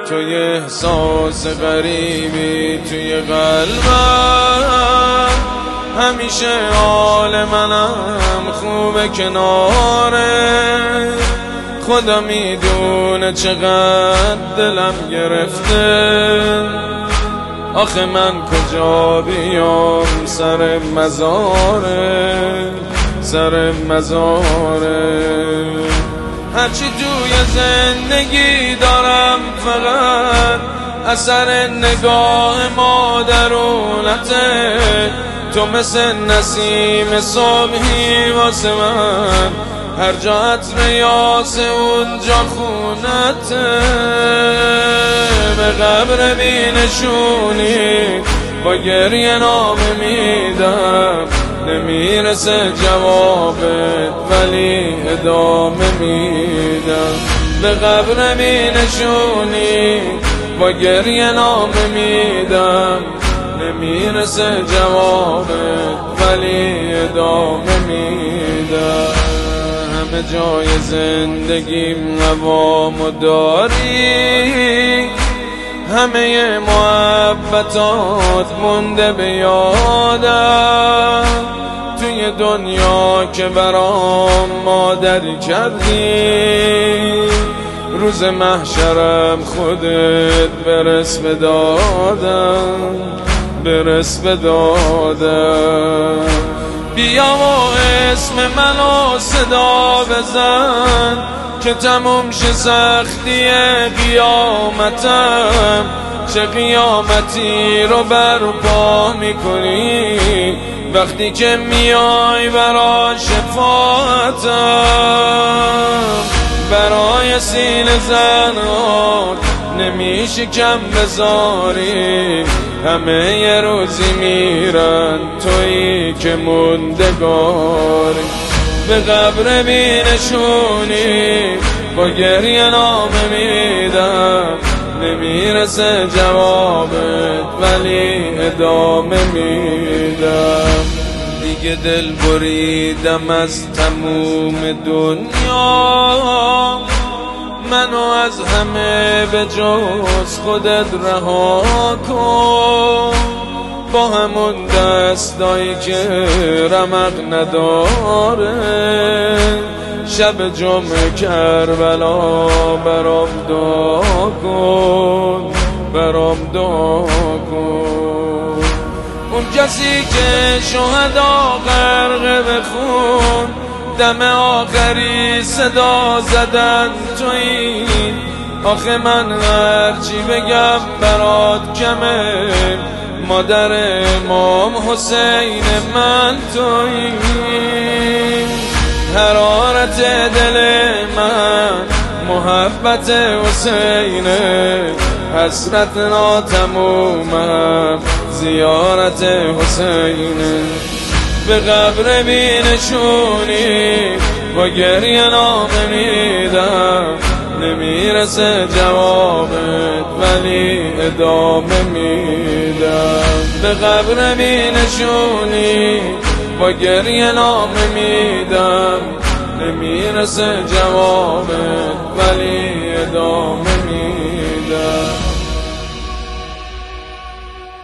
توی احساس غریبی توی قلبم، همیشه حال منم خوبه کناره. خدا میدونه چقدر دلم گرفته، آخه من کجا بیام سر مزاره، سر مزاره. هرچی توی زندگی دارم فقط اثر نگاه مادرونته. تو مثل نسیم صبحی واسه من، هر جا عطر یاس اونجا خونته. به قبر بینشونی با گریه نامه میدم، نمیرسه جوابت ولی ادامه میدم. به قبر بینشونی با گریه نامه میدم، نمیرسه جوابت ولی ادامه میدم. همه جای زندگیم هوامو داری، همه محبتات مونده به یادم. توی دنیا که برام مادری کردی، روز محشرم خودت برس به دادم، برس به دادم. بیا و اسم منو صدا بزن که تموم شه سختی قیامتم. چه قیامتی رو برپا میکنی وقتی که میای برای شفاعتم. برای سینه زنان نمیشه کم بذاری، همه یه روزی میرن تویی که موندگاری. به قبر بینشونی با گریه نامه میدم، نمیرسه جوابت ولی ادامه میدم. دیگه دل بریدم از تموم دنیا، منو از همه به جز خودت رها کن. با همون دستایی که رمق نداره، شب جمعه کربلا برام دعا کن، برام دعا کن. اون کسی که شهدا غرق به خون، دم آخری صدا زدن تویی. آخه من هرچی بگم برات کمه، مادر امام حسین من تویی. حرارت دل من محبت حسینه، حسرت ناتمومم زیارت حسینه. به قبر بینشونی با گریه نامه میدم، نمیرسه جوابت ولی ادامه میدم. به قبر بینشونی با گریه نامه میدم، نمیرسه جوابت ولی ادامه میدم.